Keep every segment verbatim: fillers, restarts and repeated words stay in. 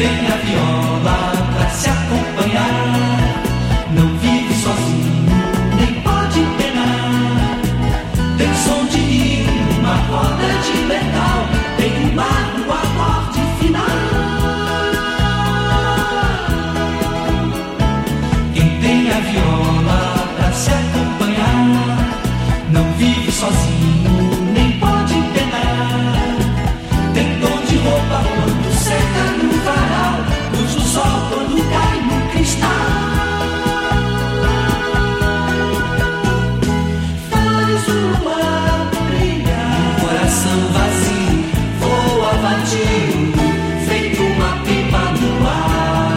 tem a viola pra se acompanhar, não vive sozinho, nem pode penar. Tem som de rio, uma roda de metal, tem um mar no acorde final. Quem tem a viola pra se acompanhar, não vive sozinho, nem pode penar. Tem dom de roupa quando seca no varal, luz do sol quando cai no cristal. Faz o luar brilhar, o coração vazio voa vadio, feito uma pipa no ar.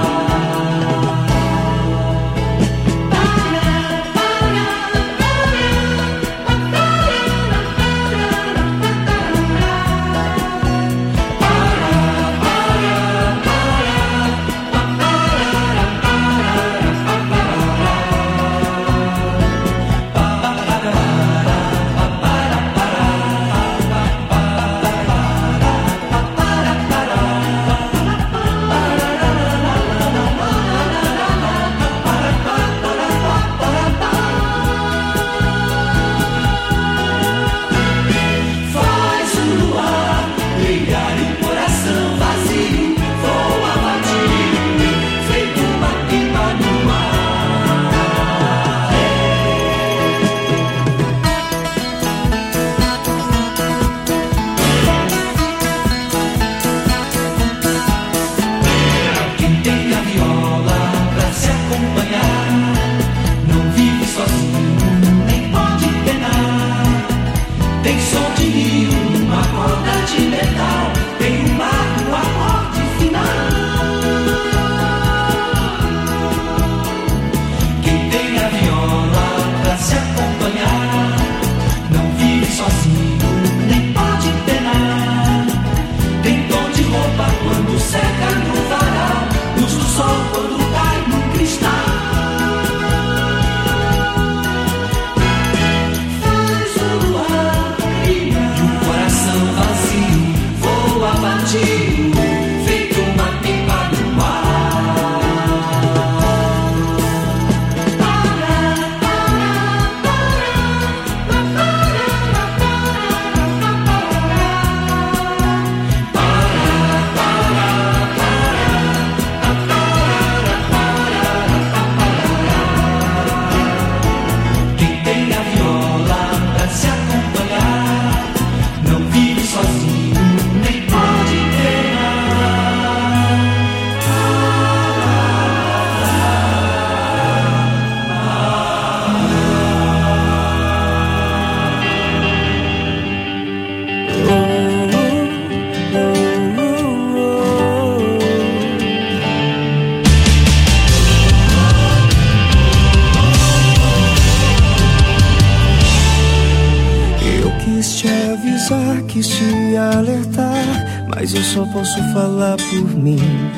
Mas eu só posso falar por mim.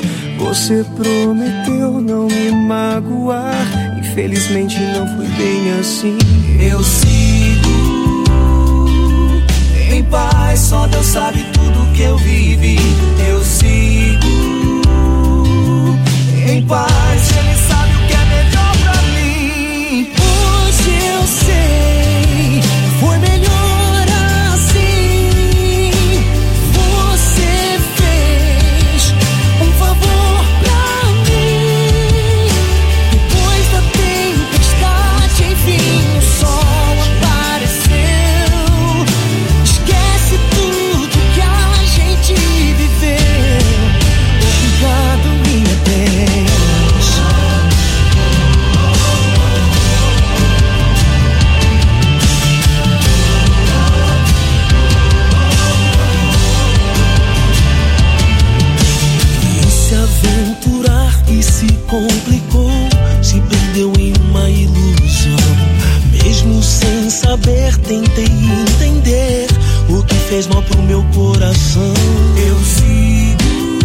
Você prometeu não me magoar, infelizmente não foi bem assim. Eu sigo em paz, só Deus sabe tudo que eu vivi. Eu sigo em paz, Ele sabe o que é melhor pra mim. Hoje eu sei, foi melhor. Complicou, se perdeu em uma ilusão. Mesmo sem saber, tentei entender o que fez mal pro meu coração. Eu sigo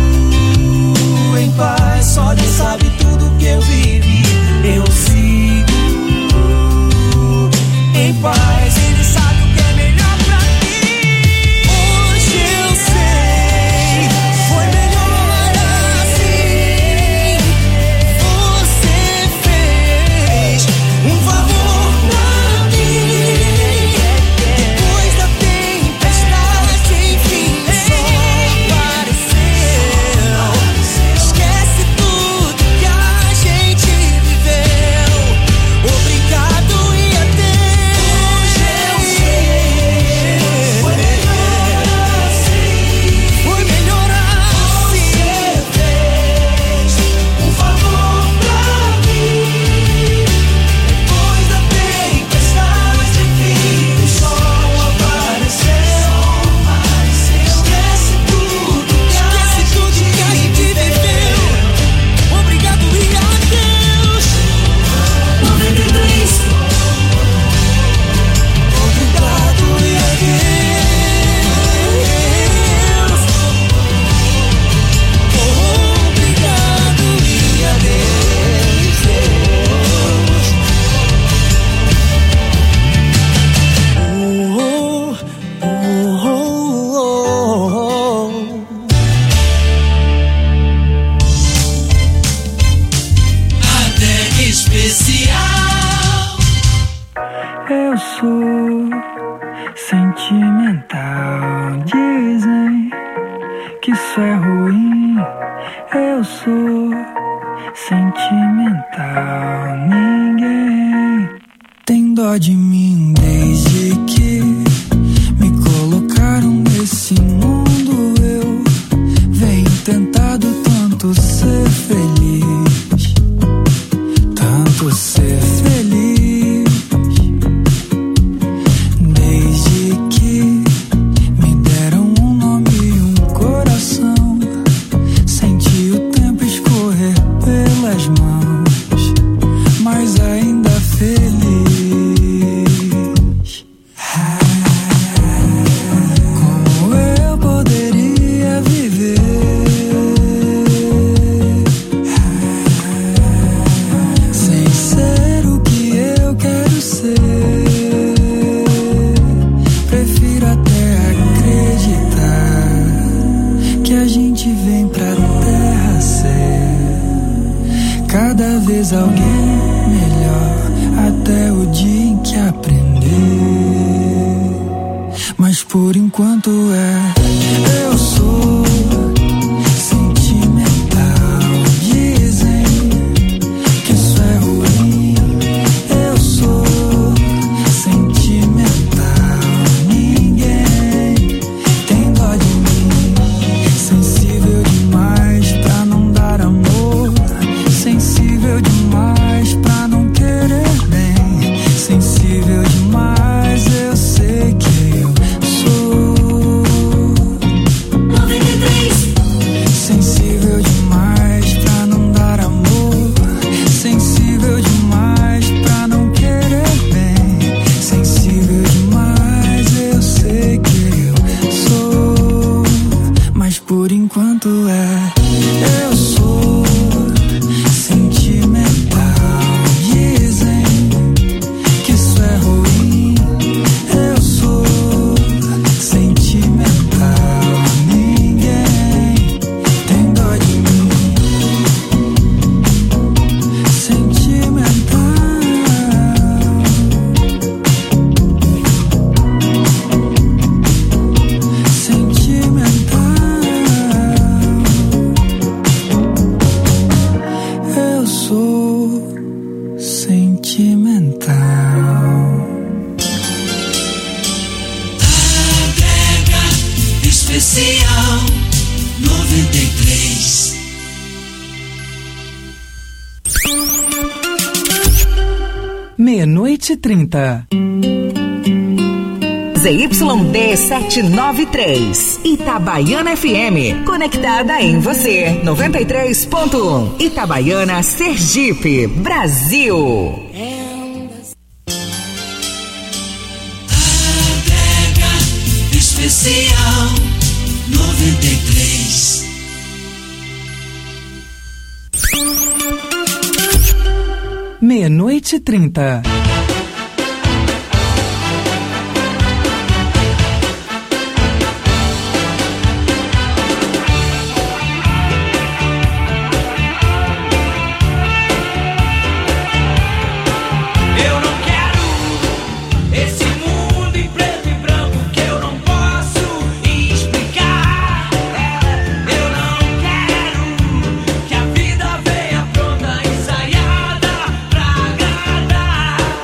em paz, só Deus sabe tudo que eu vivi. Eu sigo em paz, Ele sabe o que é melhor pra mim. Hoje eu sei, foi melhor Eu sou sentimental, ninguém tem dó de mim desde que me colocaram nesse mundo. Eu venho tentado tanto ser feliz, tanto ser feliz, desde que me deram um nome e um coração. Senti o tempo escorrer pelas mãos, mas ainda feliz. Como eu poderia viver sem ser o que eu quero ser? Prefiro até acreditar que a gente vem pra terra ser cada vez alguém melhor, até o dia em que aprender. Mas por enquanto é, eu sou sentimental. Dizem que isso é ruim. Eu sou sentimental. Ninguém tem dó de mim. Sensível demais pra não dar amor, sensível demais pra não querer bem, sensível demais, eu sei que eu sou. noventa e três Sensível demais pra não dar amor, sensível demais pra não querer bem, sensível demais, eu sei que eu sou. Mas por enquanto é, eu sou sentimental. Dizem que isso é ruim. Eu sou sentimental. Ninguém tem dó de mim. Sentimental. Sentimental. Eu sou sentimental. Adega especial noventa e três. Meia-noite e trinta. Z Y D setecentos e noventa e três, Itabaiana F M, conectada em você, noventa e três ponto um, Itabaiana, Sergipe, Brasil. Adega especial noventa e três. Meia-noite e trinta. Eu não quero esse mundo em preto e branco que eu não posso explicar. Eu não quero que a vida venha pronta, ensaiada pra agradar.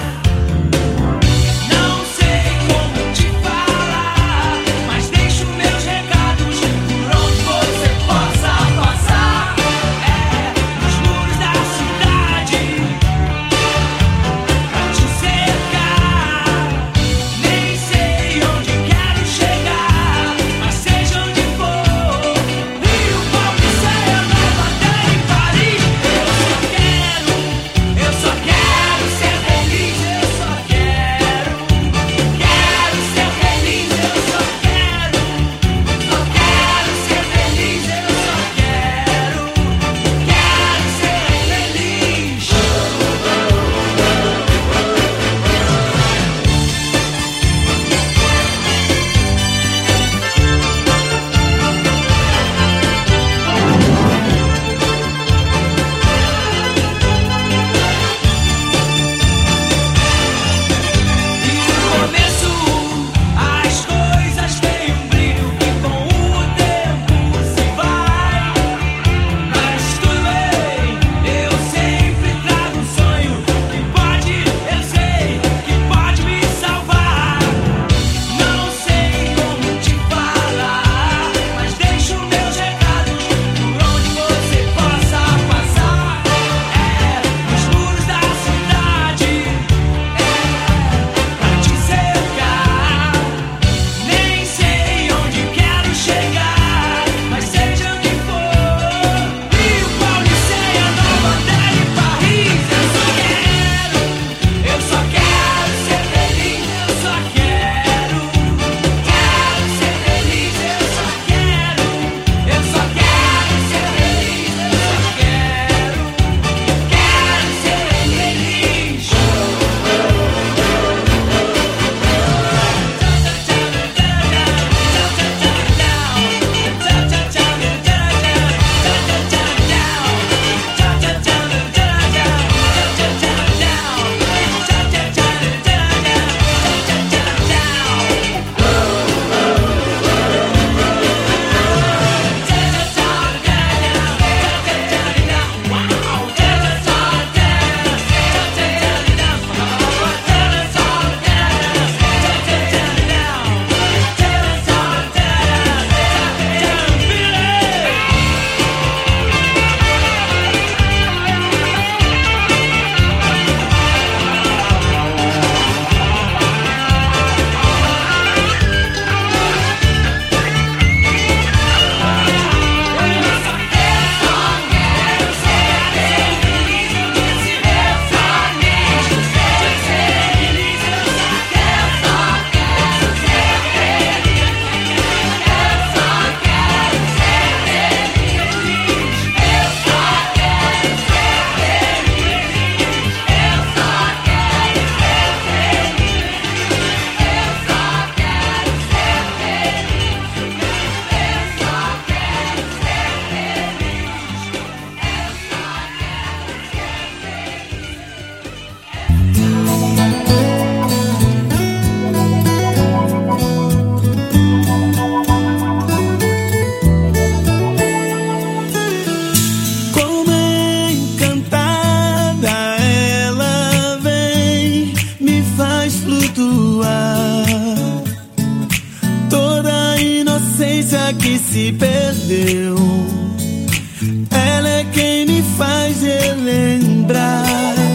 que se perdeu. Ela é quem me faz relembrar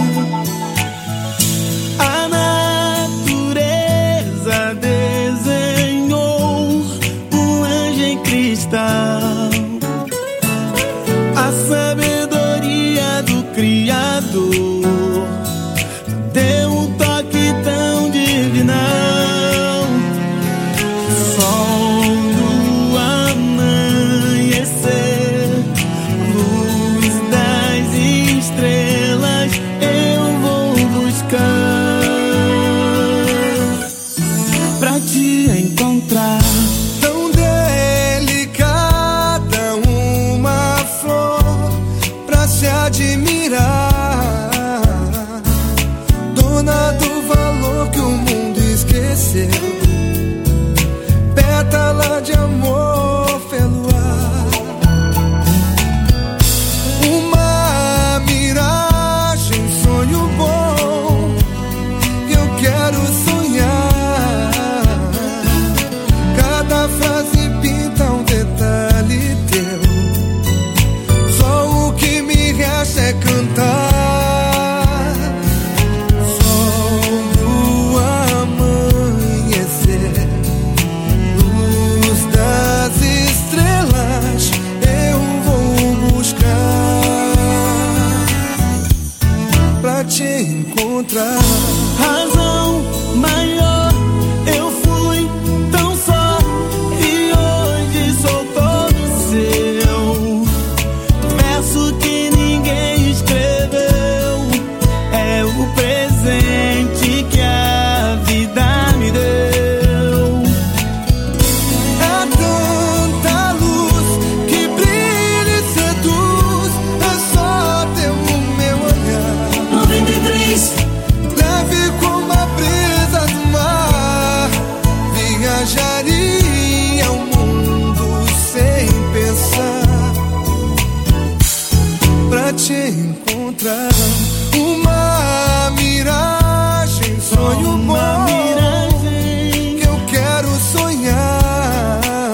a natureza. Desenhou um anjo em cristal, a sabedoria do Criador deu um toque tão divinal. Sol do amanhecer, luz das estrelas, eu vou buscar pra te encontrar. Tão delicada, uma flor pra se admirar, dona do valor que o mundo esqueceu, pétala de amor pelo ar, uma miragem, sonho bom que eu quero sonhar. Cada frase pinta um detalhe teu, só o que me resta é cantar. Te encontrar. Razão maior, eu fui tão só e hoje sou todo seu. Verso que ninguém escreveu, é o presente que a vida me deu. É tanta luz que brilha e seduz, é só teu meu olhar. Leve como a brisa do mar, viajaria o mundo sem pensar pra te encontrar. Uma miragem, sonho bom que eu quero sonhar.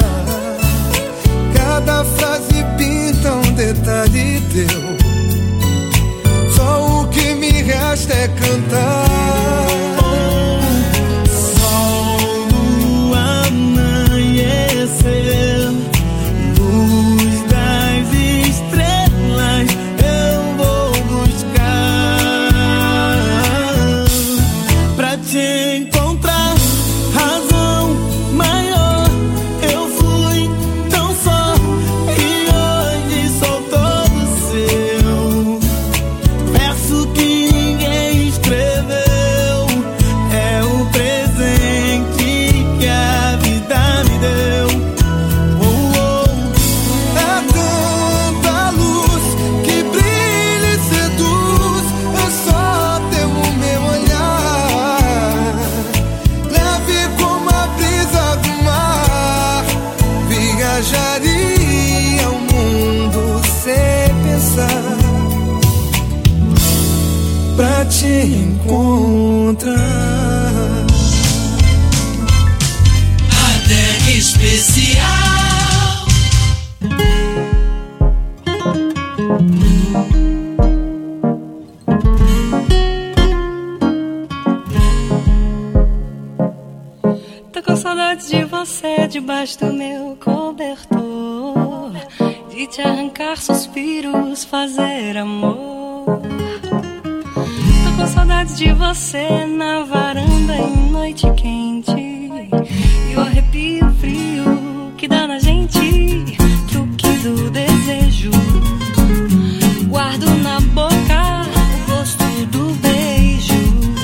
Cada frase pinta um detalhe teu, só o que me resta é cantar. Sol do amanhecer, luz das estrelas, eu vou buscar pra te encontrar. Razão maior, eu fui tão só e hoje sou todo seu. Verso que ninguém escreveu, é o presente que a vida me deu. Oh, oh. É tanta luz que brilha e seduz, é só teu meu olhar. Leve como a brisa do mar, viajaria o mundo sem pensar pra te encontrar. Até especial. Tô com saudade de você debaixo do meu cobertor, de te arrancar suspiros, fazer amor. Tô com saudade de você na varanda em noite quente, e o arrepio frio que dá na gente, truque do desejo. Guardo na boca o gosto do beijo.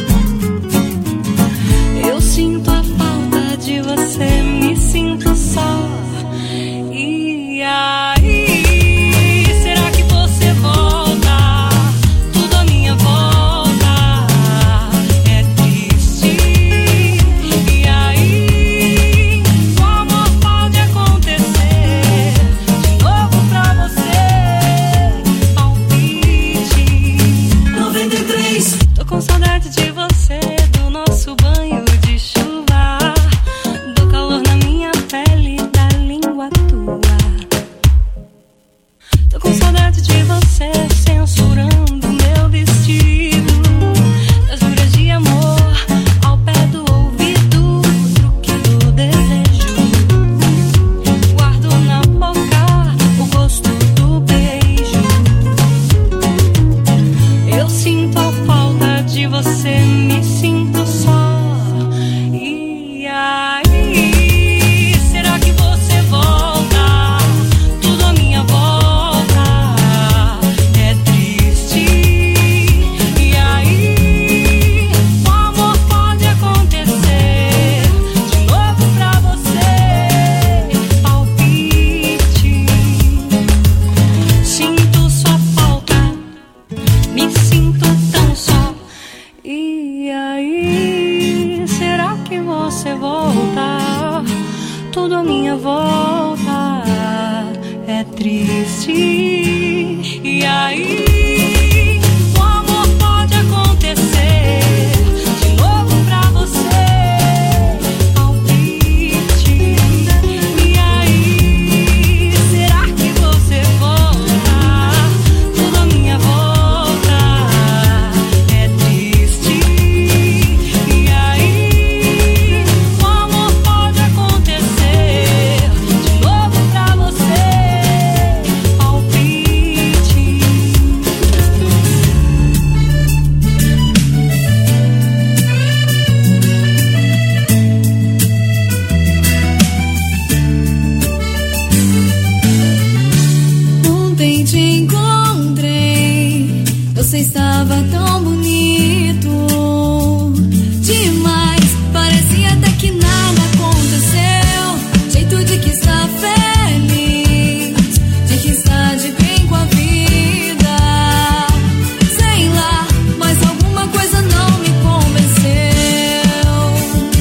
Eu sinto a falta de você, me sinto só. E aí, será que você volta? Tudo à minha volta é triste. E aí, o amor pode acontecer. censurando meu vestido, das juras de amor ao pé do ouvido, truque do desejo. Guardo na boca o gosto do beijo. Eu sinto a falta de você, me sinto só. E aí, será que você volta? Tudo à minha volta é triste. E aí, o amor pode acontecer de novo pra você. Palpite, sinto sua falta, me sinto tão só. E aí, será que você volta? Tudo à minha volta é triste. E aí, o amor pode acontecer de novo pra você. Palpite. E aí, será que você volta? Tudo à minha volta é triste. E aí, o amor pode acontecer de novo pra você. Palpite. Ontem te encontrei, você estava tão bonito demais, parecia até que nada aconteceu. Jeito de que está feliz, de que está de bem com a vida. Sei lá, mas alguma coisa não me convenceu.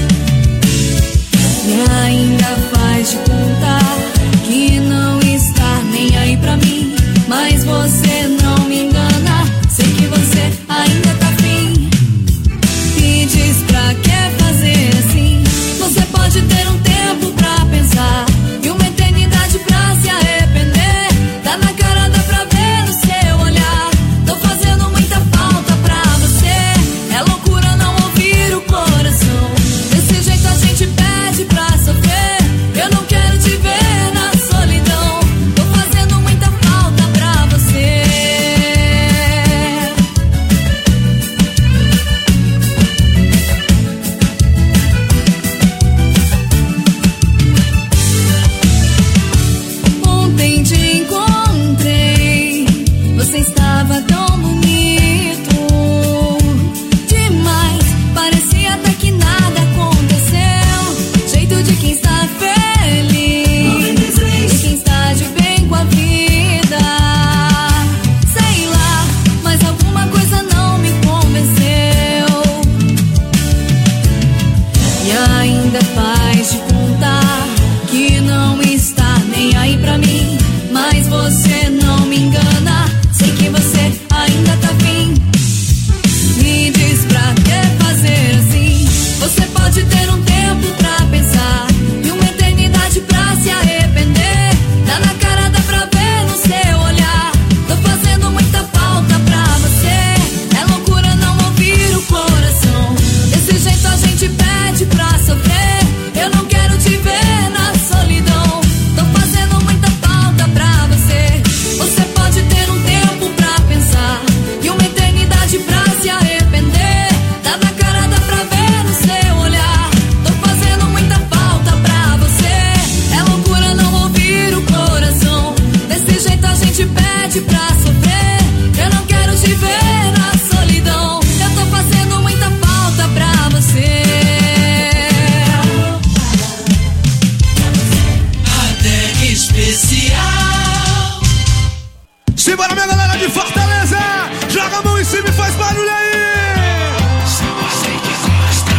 E ainda faz de contar que não está nem aí pra mim, mas você não me engana. Sei que você ainda tá afim. Me diz pra que fazer assim? Você pode ter um tempo pra pensar e uma eternidade pra se arrepender. Tá na cara, dá pra ver no seu olhar. Tô fazendo muita falta pra você. É loucura não ouvir o coração. Desse jeito a gente pede pra sofrer. Eu não quero te ver na solidão. Tô fazendo muita falta pra você. Ontem te encontrei, você estava tão bonito demais, parecia até que nada aconteceu. Jeito de quem está feliz, de quem está de bem com a vida. Sei lá, mas alguma coisa não me convenceu. E ainda faz de contar que não está nem aí pra mim, mas você não me engana. Sei que você ainda tá afim. Me diz pra que fazer assim? Você pode ter um tempo pra pensar e uma eternidade pra se arrepender. Tá na cara, dá pra ver no seu olhar. Tô fazendo muita falta pra você. É loucura não ouvir o coração. Desse jeito a gente pede pra sofrer. Eu não quero te ver na solidão. Tô fazendo muita falta pra você. Você pode ter um tempo pra pensar e uma eternidade pra se arrepender. Tá na cara, dá pra ver no seu olhar. Tô fazendo muita falta pra você. É loucura não ouvir o coração. Desse jeito a gente pede pra sofrer. Eu não quero te ver na solidão. Eu tô fazendo muita falta pra você. Até especial. Simbora, minha galera de Fortaleza! Joga a mão em cima e faz barulho aí! Se você que gosta.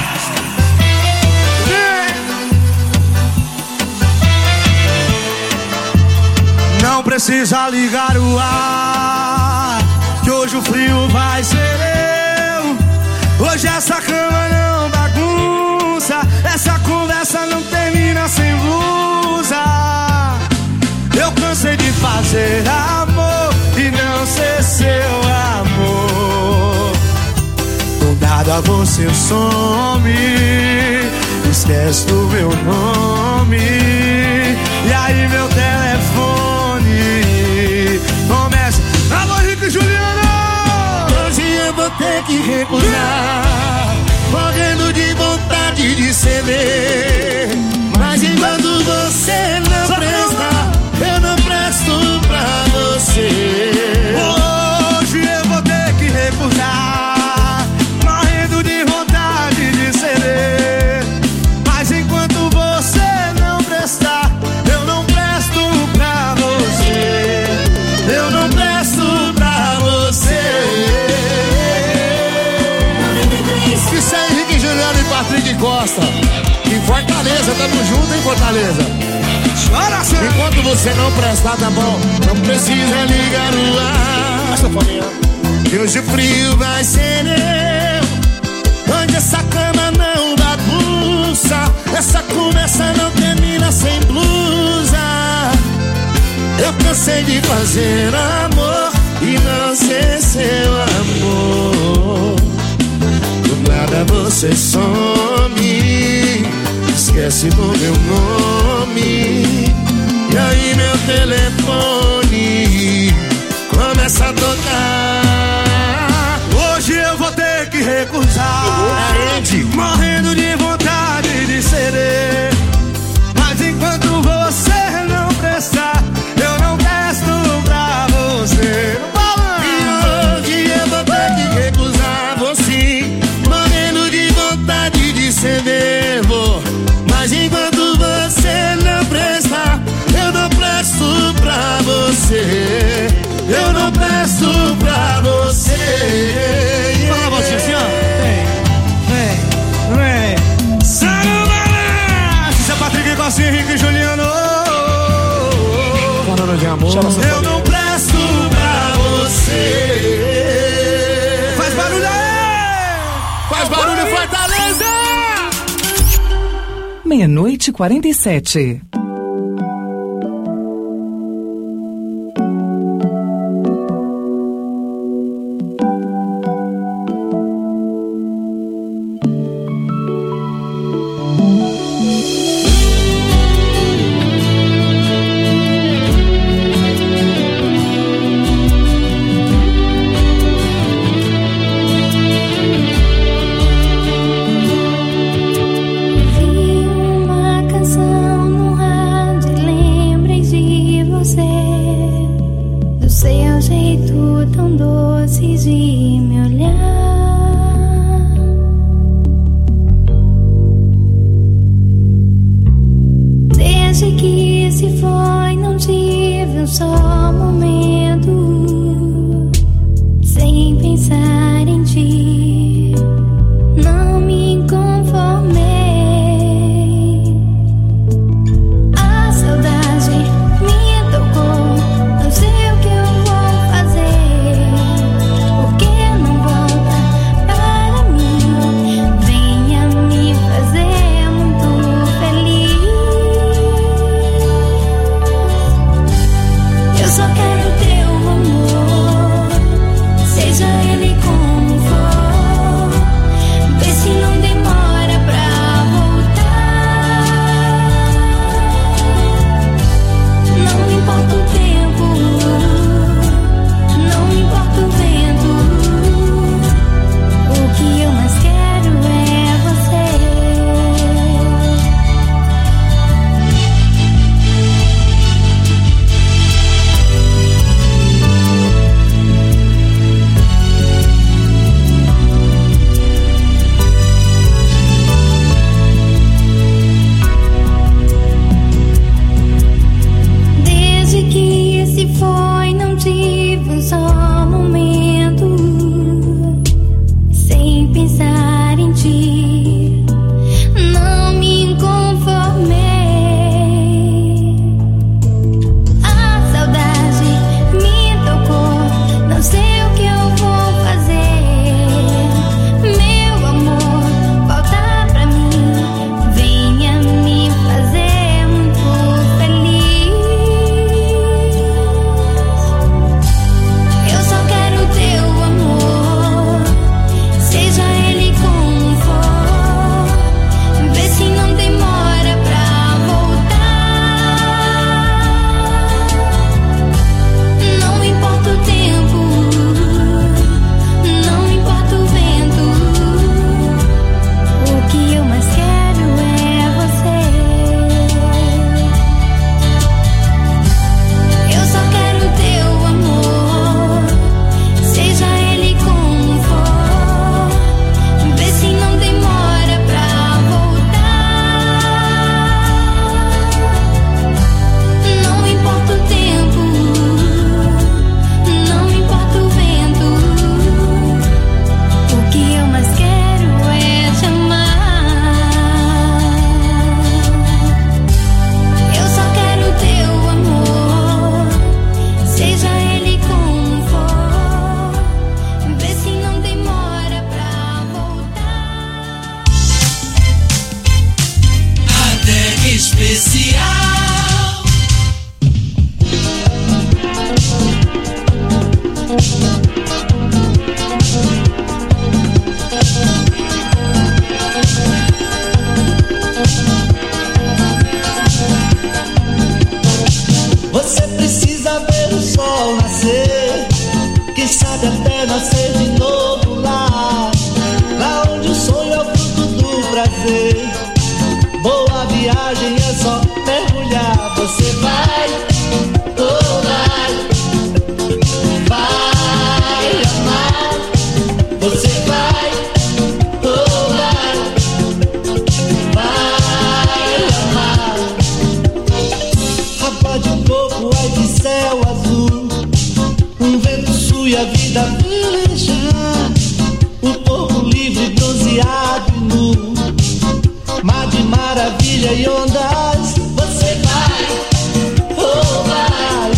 Não precisa ligar o ar, que hoje o frio vai ser eu. Hoje essa cama não bagunça, essa conversa não termina sem blusa. Eu cansei de fazer amor e não ser seu. você some, esquece do meu nome. E aí meu telefone começa: alô, Henrique e Juliano. Hoje eu vou ter que recusar, morrendo de vontade de ceder. Mas enquanto você não prestar, eu não presto pra você. Hoje eu vou ter que recusar, morrendo de vontade de ceder. Mas enquanto você não prestar, eu não presto pra você. Eu não presto pra você. Isso é Henrique Juliano e Patrick Costa. Em Fortaleza, tamo junto em Fortaleza. Chora, senhor. Enquanto você não prestar, tá bom, não precisa ligar o ar. Essa família. Que hoje o frio vai ser eu. Onde essa cama não bagunça, essa conversa não termina sem blusa. Eu cansei de fazer amor e não ser seu amor. Do nada você some, esquece do meu nome. E aí meu telefone começa a tocar. Hoje eu vou ter que recusar, morrendo de vontade de ceder. Mas enquanto você não prestar, eu não presto pra você. E hoje eu vou ter que recusar você, morrendo de vontade de ceder. Vou. Mas enquanto você não prestar, eu não presto pra você. Eu não presto pra você. Fala, você assim, ó. Vem, vem, vem. Sarumara! Isso é Patrick Costa, Henrique e Juliano. Falando de amor. Eu não presto pra você. Faz barulho aí! Faz barulho, Fortaleza! Meia-noite e quarenta e sete. Só quero nascer de novo lá, lá onde o sonho é o fruto do prazer. Boa viagem é só mergulhar. Você vai, oh vai, vai amar. Você vai, oh vai, vai amar. Água de coco, ai que céu azul, um vento sul e a vida velejar. O corpo livre, bronzeado e nu, mar de maravilha e ondas. Você vai, oh vai,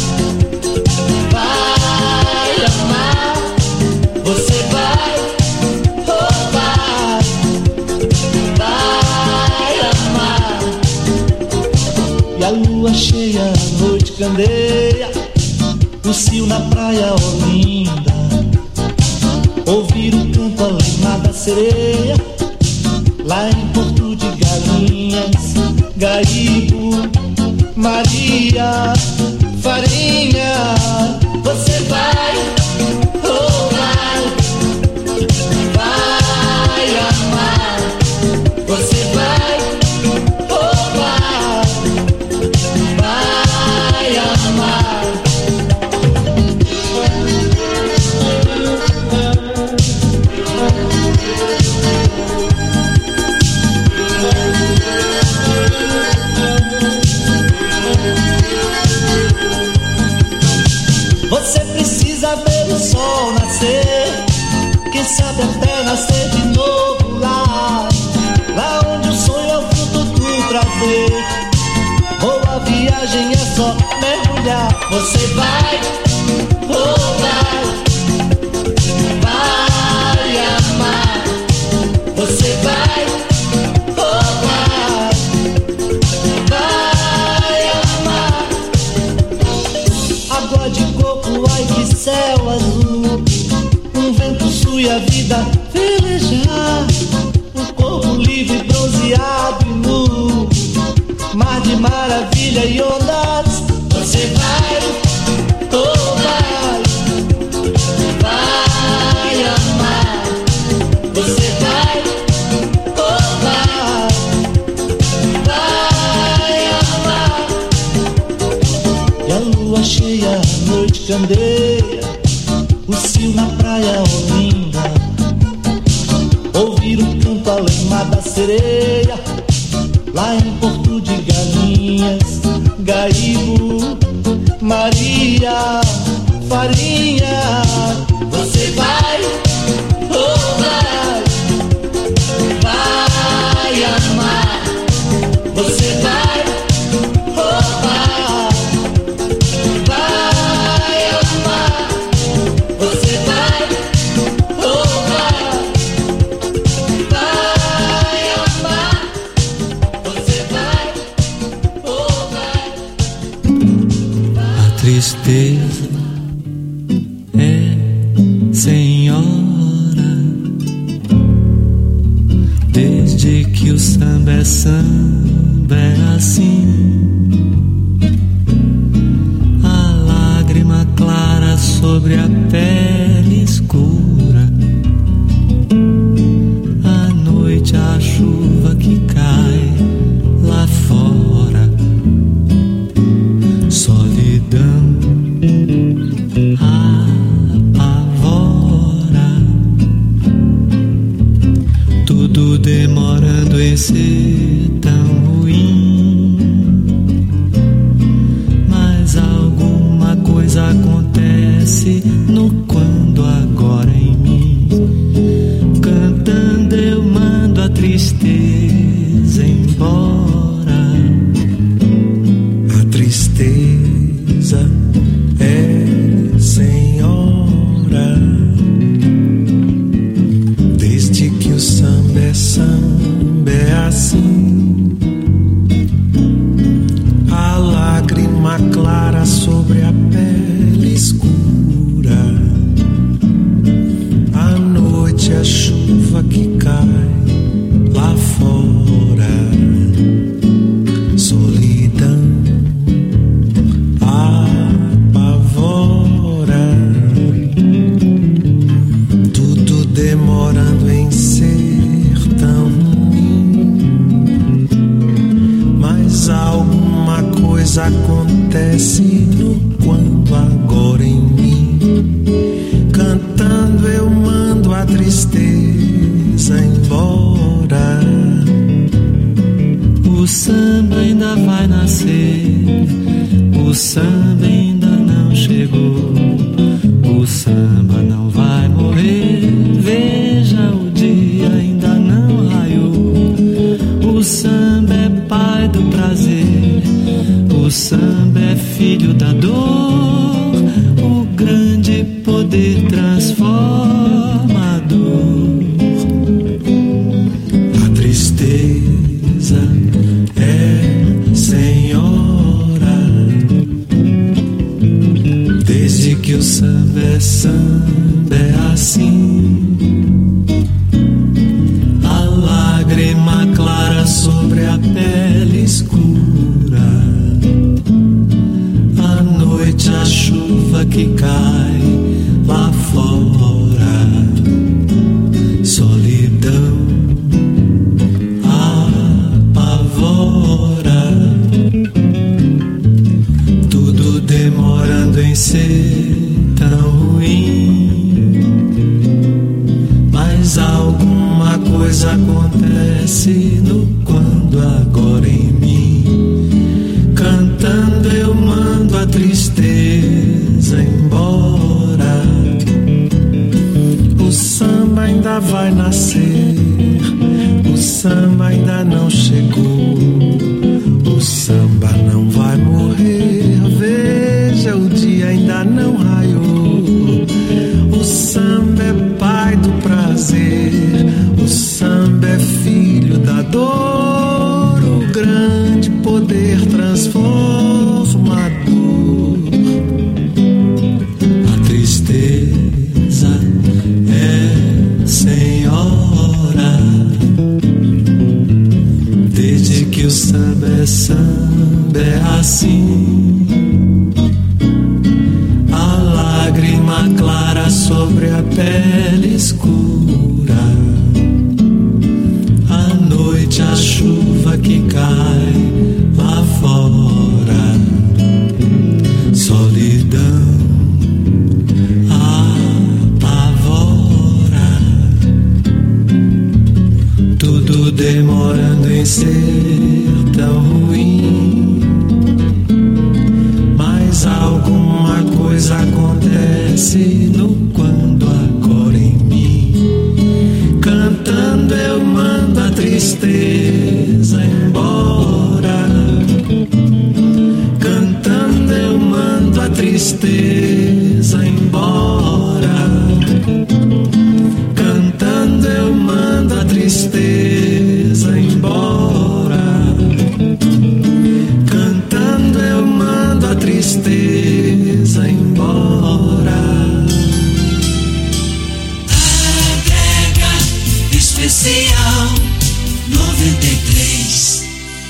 vai amar. Você vai, oh vai, vai amar. E a lua cheia, a noite candeia, o cio na praia, oh linda. Ouvir o canto além da sereia, lá em Porto de Galinhas, Gaíbo, Maria, Farinha. Você vai, oh vai, vai amar. Você vai, oh vai, vai amar. Você precisa ver o sol nascer, quem sabe até nascer de novo lá, lá onde o sonho é o fruto do prazer. Boa viagem é só mergulhar. Você vai, oh vai, vai amar. Você vai, oh vai, vai amar. Água de coco, ai que céu azul, um vento sul e a vida velejar. Um corpo livre, bronzeado e nu, mar de maravilha e ondas. Você vai, oh vai, vai amar. Você vai, oh vai, vai amar. E a lua cheia, a noite candeia, o cio na praia, oh linda. Ouvir o canto além da sereia, lá em Porto de Galinhas, Gaíbo, Maria, Farinha. Você vai, oh vai, vai amar. Você vai, oh vai, vai amar. Você vai, oh vai, vai amar. Você vai, oh vai. A tristeza é senhora, desde que o samba é samba é assim. A lágrima clara sobre a pele escura, à noite a chuva que cai lá fora. Solidão apavora, tudo demorando em ser tão ruim. Mas alguma coisa acontece no quando agora em mim. Cantando eu mando a tristeza coisa acontece no quando agora em mim. Cantando eu mando a tristeza embora. O samba ainda vai nascer, o samba ainda não chegou, o samba não vai morrer, veja o dia ainda não raiou. O samba é pai do prazer, o samba é filho da dor, o grande poder transforma a dor. A tristeza é senhora, desde que o samba é samba é assim. A lágrima clara sobre a pele escura, à noite a chuva que cai lá fora. Solidão apavora, tudo demorando em ser tão ruim. Mas alguma coisa acontece no quando agora em mim. Cantando eu mando a tristeza embora. O samba ainda vai nascer, o samba ainda não chegou, o samba não vai morrer, veja o dia ainda não raiou. O samba é pai do prazer, o samba é filho da dor, o grande poder transforma a dor. A tristeza é senhora, desde que o samba é samba é assim. A lágrima clara sobre a pele escura, à noite a chuva que cai lá fora. Solidão apavora, tudo demorando em ser tão ruim. Mas alguma coisa acontece no quando agora em mim. Cantando eu mando a tristeza embora. Cantando eu mando a tristeza embora. Cantando eu mando a tristeza embora. Cantando eu mando a tristeza embora. Adega Especial noventa e três.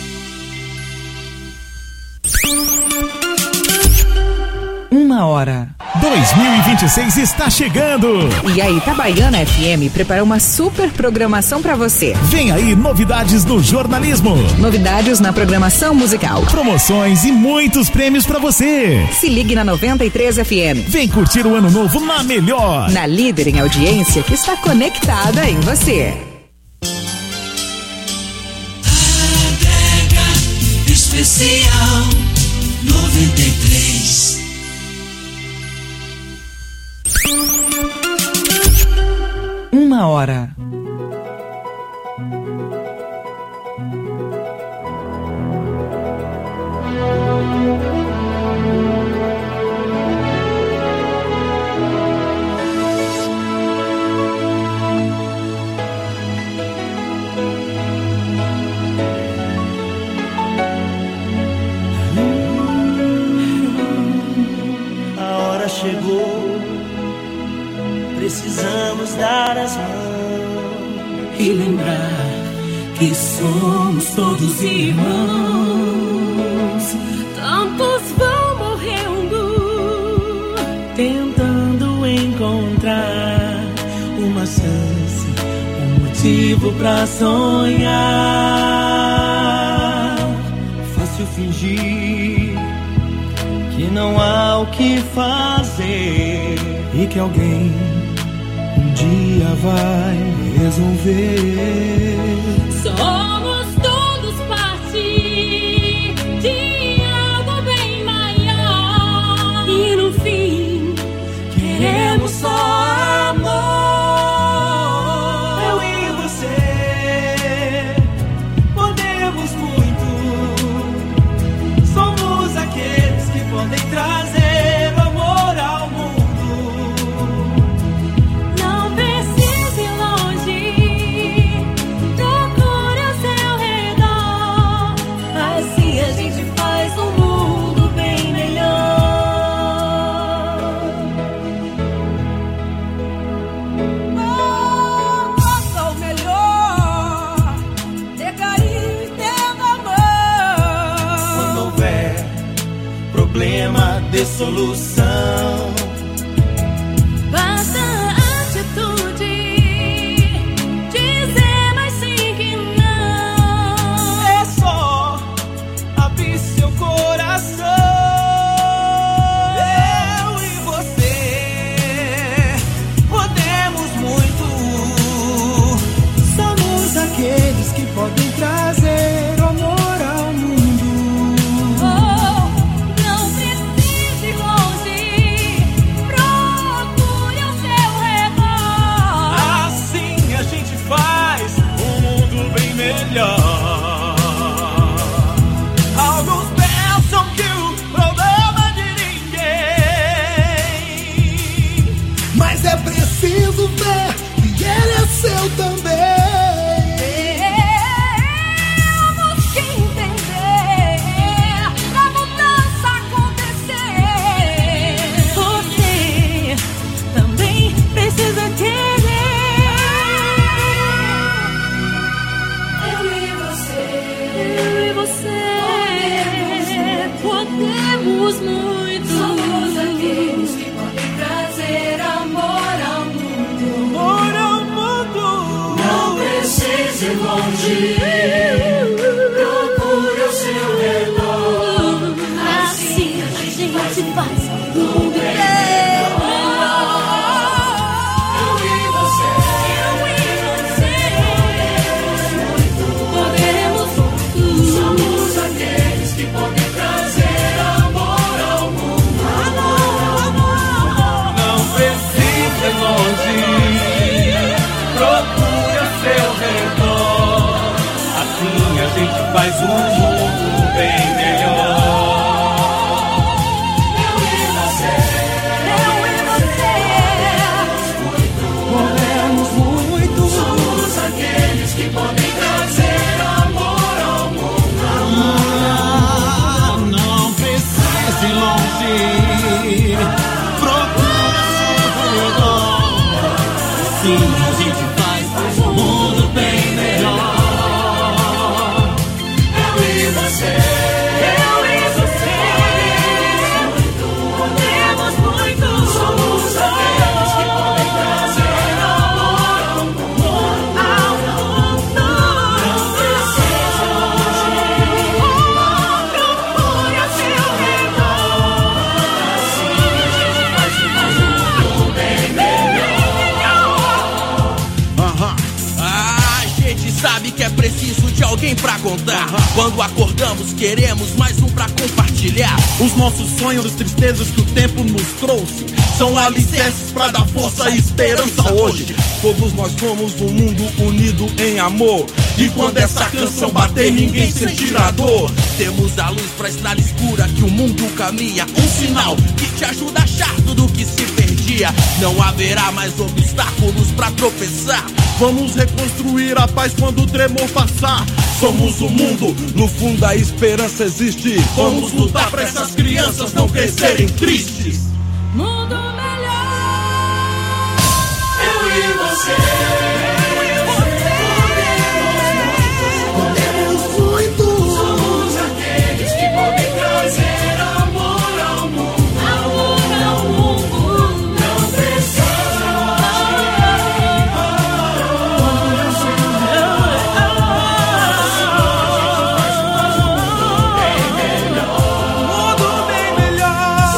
Uma hora. dois mil e vinte e seis está chegando. E a Itabaiana F M preparou uma super programação pra você. Vem aí novidades do jornalismo, novidades na programação musical, promoções e muitos prêmios pra você. Se ligue na noventa e três F M. Vem curtir o ano novo na melhor, na líder em audiência que está conectada em você. Adega Especial noventa e três. Uma hora. A hora chegou, precisamos dar as mãos e lembrar que somos todos irmãos. Tantos vão morrendo, tentando encontrar uma chance, um motivo pra sonhar. Fácil fingir não há o que fazer e que alguém um dia vai resolver. Somos todos parte de algo bem maior e no fim queremos só amor. Eu e você podemos muito. Somos aqueles que podem trazer o amor ao mundo. Não precisa ir longe, procure ao seu redor. Assim a gente faz um mundo bem melhor. Faça o melhor, dê carinho e dê amor. Quando houver problema, dê solução. Basta atitude, dizer mais sim que não. É só abrir seu coração. Eu e você podemos muito. Somos aqueles que podem trazer o amor ao mundo. Oh, não precisa ir longe, procure ao seu redor. Assim a gente faz um mundo bem melhor. Alguns pensam que o problema é de ninguém, Mas é preciso ver que ele é seu também. Temos que entender pra mudança acontecer. Você também precisa entender. Eu e você, eu e você podemos muito. Somos aqueles que podem trazer amor ao mundo. amor ao mundo. Não precisa ir longe, procure ao seu redor. Assim a gente faz um mundo melhor. Eu e você, eu e você podemos muito. Somos aqueles que podem trazer amor ao mundo. Não precisa ir longe, procure ao seu redor. Assim a gente faz um mundo bem melhor. Eu e você, eu e você Podemos muito. somos aqueles que podem trazer amor ao mundo. Ah, não precisa ir longe, procure ao seu redor. Assim a gente faz um mundo bem melhor. Eu e você, eu e você podemos muito. Somos aqueles que podem trazer amor ao mundo. Ao mundo. Não precisa ir longe, procure ao seu redor. Assim a gente faz um mundo bem melhor. Aham. A gente sabe que é preciso de alguém pra contar. Quando acordamos, queremos mais um pra compartilhar. Os nossos sonhos, as tristezas que o tempo nos trouxe são alicerces pra dar força e esperança hoje. Todos nós somos um mundo unido em amor. E quando essa canção bater, ninguém sentirá dor. Temos a luz pra estrada escura que o mundo caminha. Um sinal que te ajuda a achar tudo que se perdia. Não haverá mais obstáculos pra tropeçar. Vamos reconstruir a paz quando o tremor passar. Somos o mundo, no fundo a esperança existe. Vamos lutar pra essas crianças não crescerem tristes. Mundo melhor. Eu e você. Podemos muito. Somos aqueles que podem trazer amor ao mundo. Amor ao mundo. Não precisa Mundo bem melhor.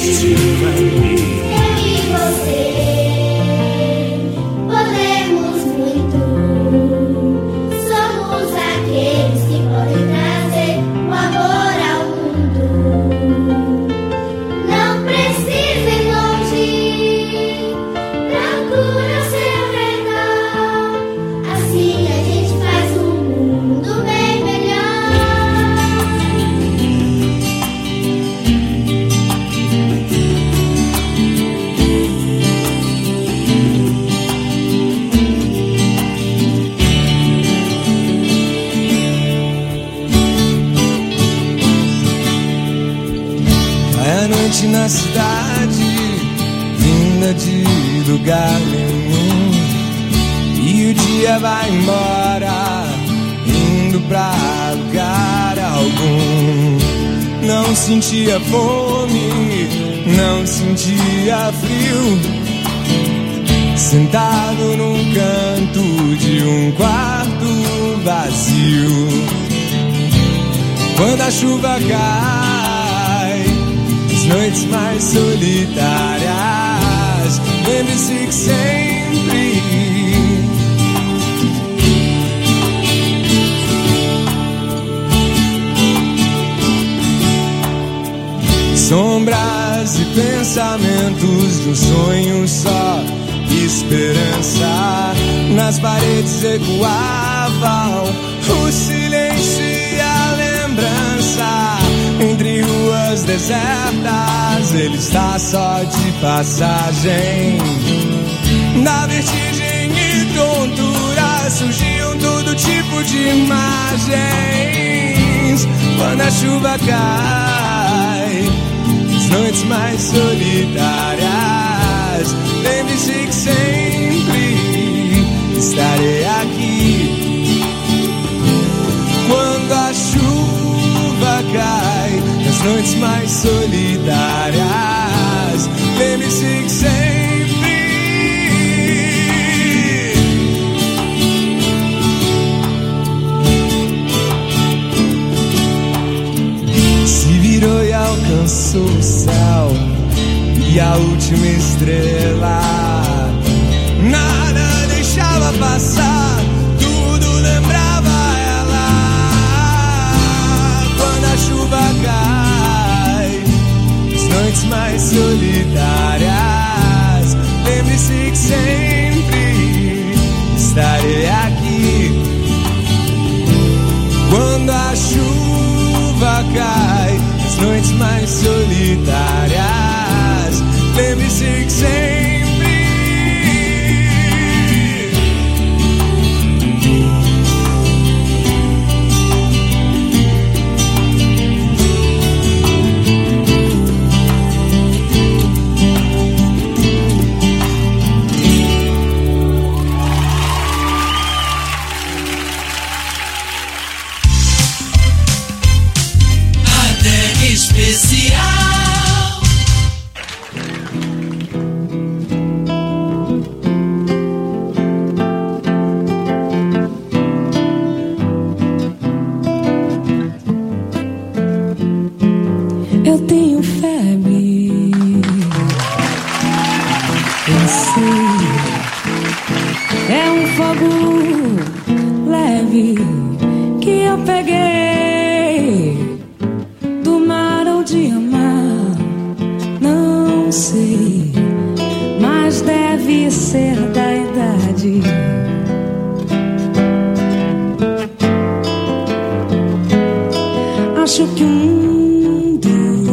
Just you and me. Eu e você podemos muito. Somos aqueles que podem trazer o amor ao mundo. Não precisa ir longe, procura o seu redor. Assim a gente faz um mundo bem melhor. Vai a noite na cidade, vinda de lugar nenhum, e o dia vai embora, indo pra lugar algum. Não sentia fome, não sentia frio, sentado num canto de um quarto vazio. Quando a chuva cai, as noites mais solitárias, lembre-se que sempre sombras e pensamentos de um sonho só, esperança. Nas paredes ecoavam o silêncio e a lembrança. Entre ruas desertas, ele está só de passagem. Na vertigem e tontura surgiam todo tipo de imagens. Quando a chuva cai, as noites mais solitárias, lembre-se que sempre estarei aqui. Quando a chuva cai, nas noites mais solitárias, lembre-se que sempre se virou e alcançou o céu e a última estrela. Nada deixava passar, tudo lembrava ela. Quando a chuva cai, as noites mais solitárias, lembre-se que sempre estarei aqui. Quando a chuva cai, as noites mais solitárias, lembre-se que sempre especial. Eu tenho febre, eu sei, é um fogo leve que eu peguei do mar ou de amar, não sei, mas deve ser da idade. Acho que o mundo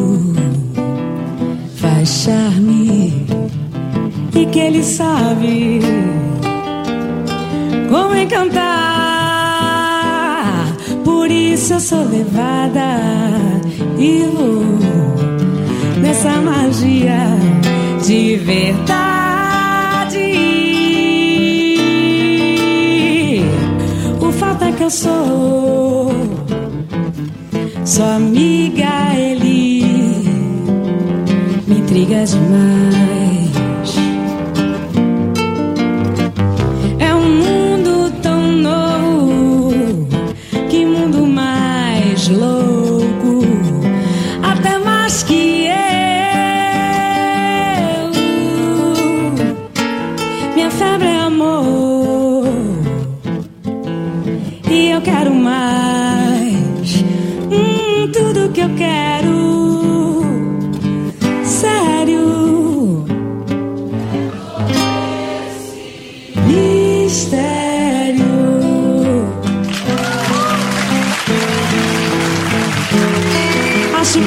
faz charme e que ele sabe como encantar. Por isso eu sou levada e vou nessa magia de verdade. O fato é que eu sou sua amiga, ele me intriga demais. É um mundo tão novo, que mundo mais louco, até mais que eu.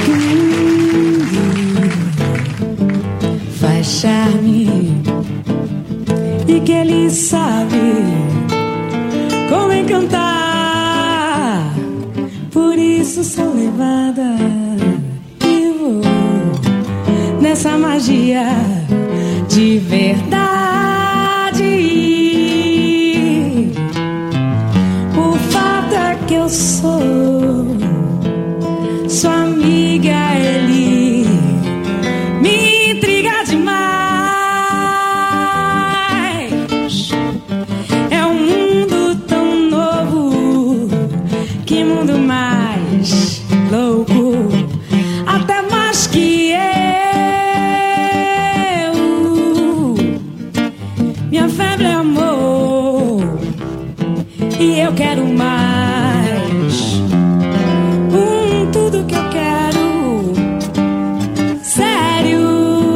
que o mundo faz charme e que ele sabe como encantar. Por isso sou levada e vou nessa magia de verdade. O fato é que eu sou sua amiga, ele me intriga demais. É um mundo tão novo, que mundo mais louco, até mais que eu. Minha febre é amor e eu quero mais. Um tudo que eu quero, sério.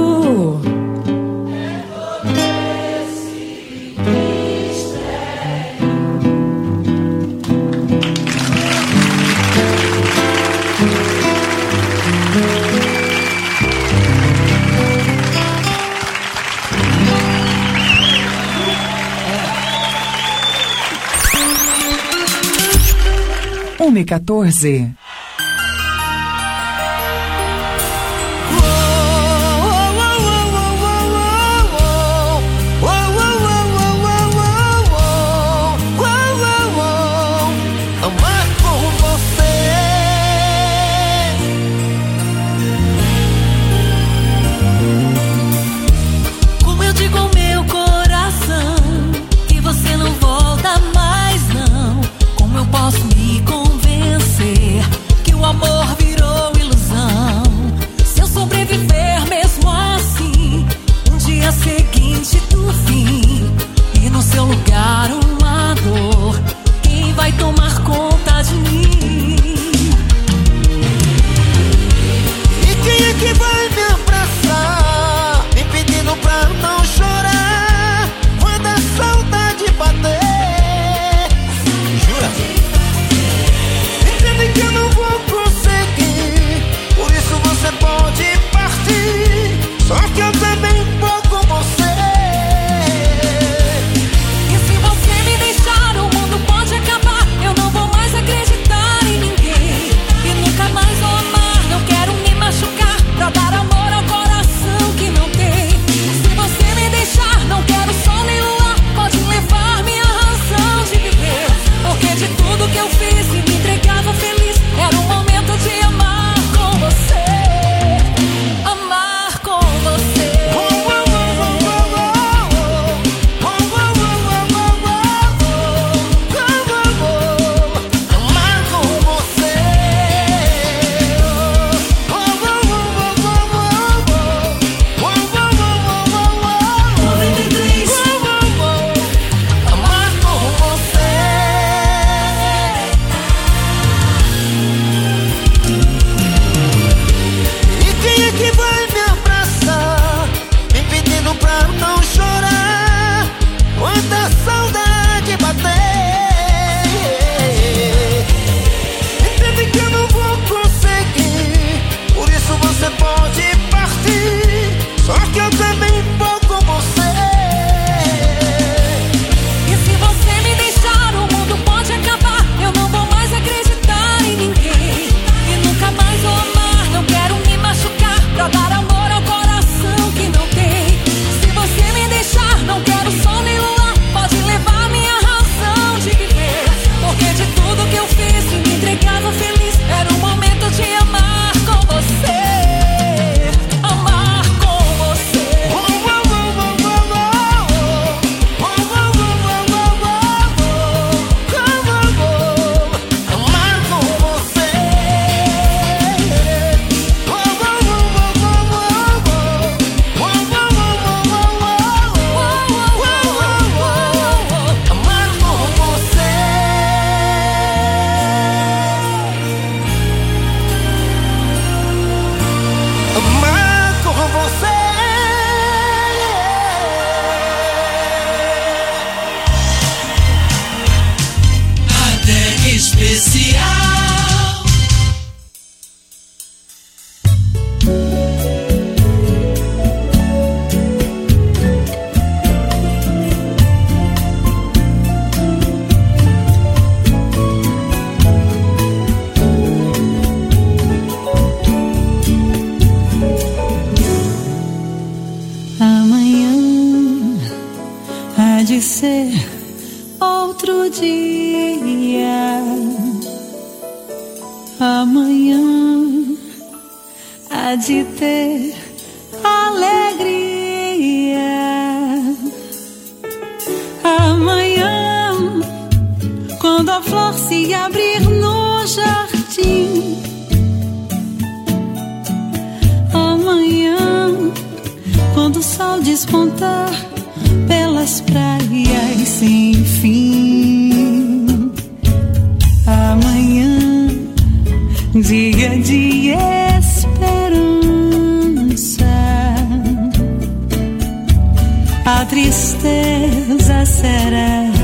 uma e quatorze. Amar com você. Como eu digo ao meu coração que você não volta mais não. Como eu posso me convencer que o amor virou ilusão? Se eu sobreviver mesmo assim, um dia seguinte do fim, e no seu lugar uma dor, quem vai tomar conta de mim? E quem é que vai me abraçar, me pedindo pra não chorar quando a saudade bater? Jura? Entende que eu não vou conseguir, por isso você pode partir, só que eu também vou com você. E se você me deixar, o mundo pode acabar. Eu não vou mais acreditar em ninguém e nunca mais vou amar. Não quero me machucar pra dar amor ao coração que não tem. Se você me deixar, não quero sol nem luar. Pode levar minha razão de viver, porque de tudo que eu fiz e me entregava feliz, era o momento de amar com você. Amar com você. Amar com você. noventa e três. Amar com você. E quem é que vai me abraçar, me pedindo pra não chorar quando a saudade bater? Entende que eu não vou conseguir, por isso você pode partir, só que eu também vou com você. E se você me deixar, o mundo pode acabar. Eu não vou mais acreditar em ninguém e nunca mais vou amar. Não quero me machucar pra dar amor ao coração que não tem. Se você me deixar, não quero sol nem luar. Pode levar minha razão de viver, porque de tudo que eu fiz e me entregava feliz, era o momento de amar com você. Amar com você. Amar com você. Amar com você. Amar com você. Até especial. ser outro dia. Amanhã há de ter alegria. Amanhã, quando a flor se abrir no jardim. Amanhã, quando o sol despontar pelas praias sem fim. Amanhã, dia de esperança, a tristeza será